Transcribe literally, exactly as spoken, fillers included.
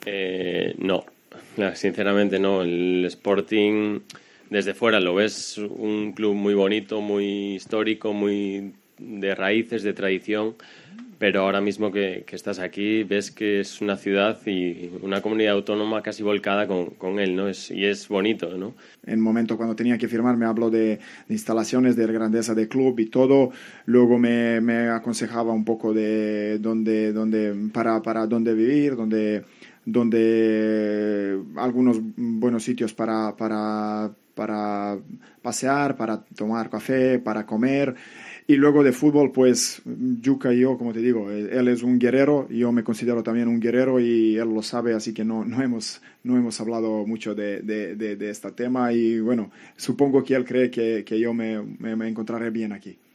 Eh, no, sinceramente no. El Sporting, desde fuera lo ves un club muy bonito, muy histórico, muy de raíces, de tradición, pero ahora mismo que, que estás aquí ves que es una ciudad y una comunidad autónoma casi volcada con, con él, ¿no? Es, y es bonito, ¿no? En el momento cuando tenía que firmar me habló de, de instalaciones, de grandeza del club y todo. Luego me, me aconsejaba un poco de dónde, dónde, para, para dónde vivir, dónde, dónde algunos buenos sitios para, para, para pasear, para tomar café, para comer. Y luego de fútbol, pues Yuka y yo, como te digo, él es un guerrero, yo me considero también un guerrero y él lo sabe, así que no, no, hemos, no hemos hablado mucho de, de, de, de este tema y bueno, supongo que él cree que, que yo me, me, me encontraré bien aquí.